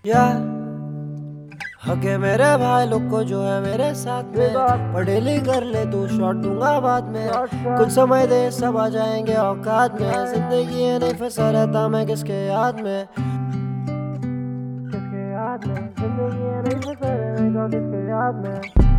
यार हके मेरे भाई लोग को जो है मेरे साथ में पढ़े लिख कर ले तू शॉट दूंगा बाद में। कुछ समय दे सब आ जाएंगे औकात में। जिंदगी है नहीं फंसा रहता मैं किसके याद में, किसके याद में। जिंदगी है नहीं फंसा रहेगा किसके याद में।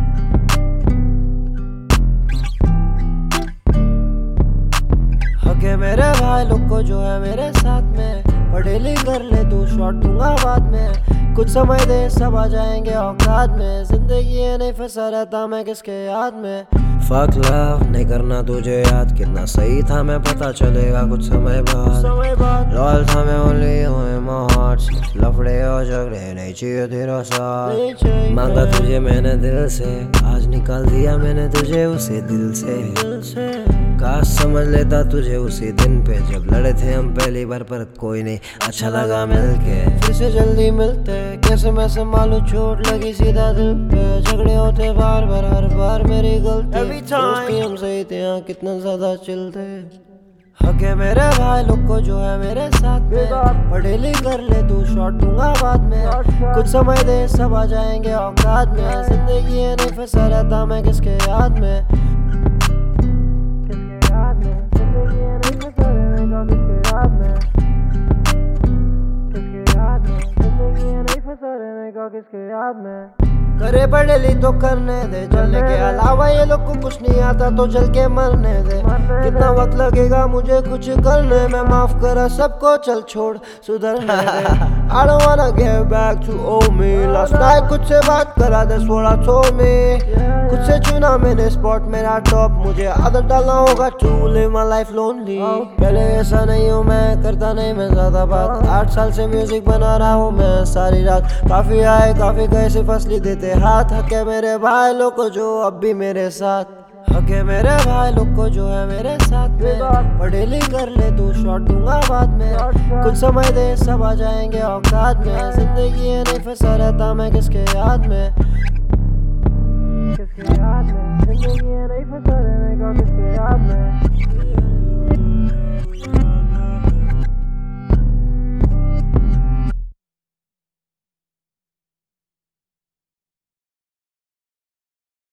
हके मेरे भाई लोग को जो है मेरे साथ में पढ़े लिख कर ले तू शॉट दूंगा बाद में। कुछ समय दे सब आ जाएंगे औकात में। जिंदगी है नहीं फंसा रहता मैं किसके याद में। फक लव नहीं करना तुझे याद कितना सही था मैं पता चलेगा कुछ समय बाद। लॉयल था मैं ओनली हुए मार्च लफड़े और झगड़े नहीं चाहिए तेरा साथ। मांगा तुझे मैंने दिल से आज निकाल दिया मैंने तुझे उसे दिल से। काश समझ लेता तुझे उसी दिन पे जब लड़े थे हम पहली बार पर कोई नहीं अच्छा लगा मिलके। फिर से जल्दी मिलते कैसे मैं संभालू चोट लगी सीधा दिल पे। झगड़े होते बार बार हर बार मेरी गलती। दोस्ती हम सही थे यहाँ कितना ज्यादा चलते। हके मेरे भाई लोग को जो है मेरे साथ में पढ़े लिख कर ले तू शॉट दूंगा बाद में। कुछ समय दे सब आ जाएंगे औकात में। जिंदगी है नहीं फंसा रहता मैं किसके याद में, किसके याद में। जिंदगी है नहीं फंसा रहेगा किसके याद में, किसके याद में। जिंदगी है नहीं फंसा रहेगा किसके याद में। करे पढ़े ली तो करने दे चलने के अलावा ये लोग को कुछ नहीं आता तो चल के मरने दे। कितना वक्त लगेगा मुझे कुछ करने में माफ करा सबको चल छोड़ सुधरने दे। I don't wanna get back to old me. Last night कुछ से बात करा that's what I told me. कुछ से चुना मैंने स्पॉट मेरा टॉप। मुझे आदत डालना होगा to live my life lonely. पहले ऐसा नहीं हूँ मैं करता नहीं मैं ज्यादा बात। 8 साल से म्यूजिक बना रहा हूँ मैं सारी रात। काफी आए काफी गए सिर्फ असली देते हाथ। हके मेरे भाई लोग को जो अब भी मेरे साथ। हके मेरे भाई लोग को जो है मेरे साथ में पढ़े लिख कर ले तू शॉट दूंगा बाद में। कुछ समय दे सब आ जाएंगे औकात में। जिंदगी है नहीं फंसा रहता मैं किसके याद में, किसके याद में। जिंदगी है नहीं फंसा रहेगा किसके याद में।